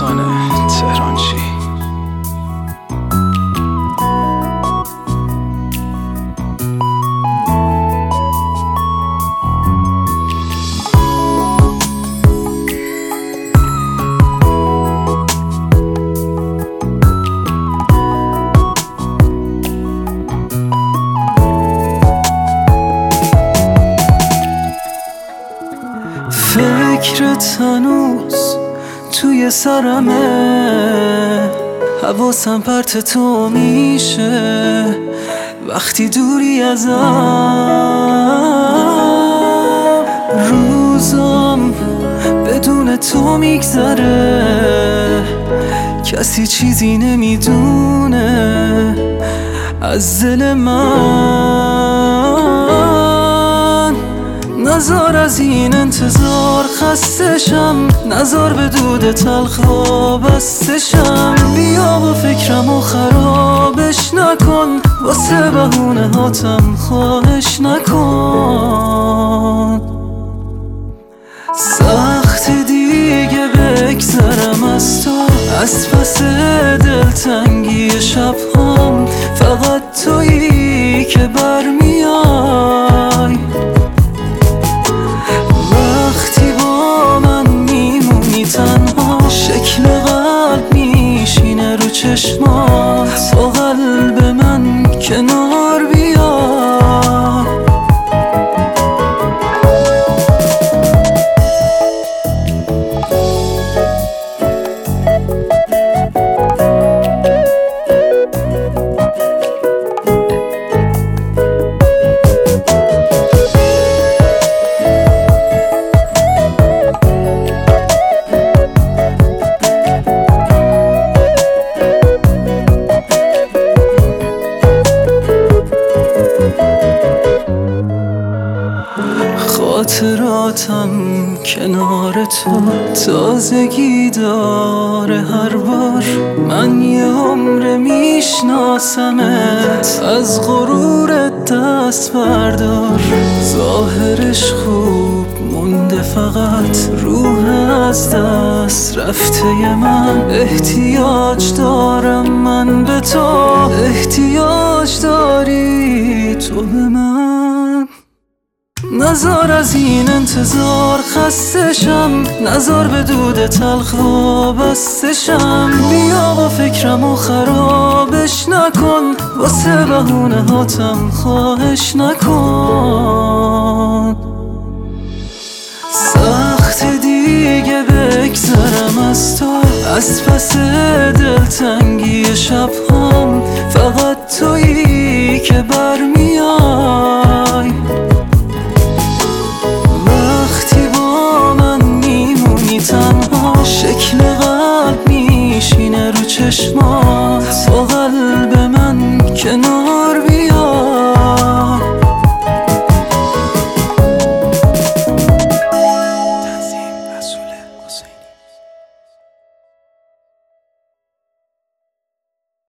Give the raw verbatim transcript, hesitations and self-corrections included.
رودخانه تهران چی؟ فکرت هنوز توی سرمه، حواسم پرت تو میشه وقتی دوری ازم. روزم بدون تو میگذره، کسی چیزی نمیدونه از دل من. نزار از این انتظار خستشم، نزار به دود تلخ وابستشم. بیا با فکرمو خرابش نکن، واسه بهونه هاتم خواهش نکن. سخت دیگه بگذرم از تو، از پس دلتنگی شبهام. فقط تویی که برمیای، تنها شکل قلب میشینه رو چشمات. با قلب من کنار بیا. خاطراتم کنار تو تازگی داره هر بار. من یه عمر میشناسمت، از غرورت دست بردار. ظاهرش خوب مونده فقط روح از دست رفته من. احتیاج دارم من به تو، احتیاج داری تو به من. نزار از این انتظار خستشم، نزار به دود تلخ وابستشم. بیا با فکرمو خرابش نکن، واسه بهونه هاتم خواهش نکن. سخت دیگه بگذرم از تو، از پس دلتنگی شبهام. فقط تویی که برمی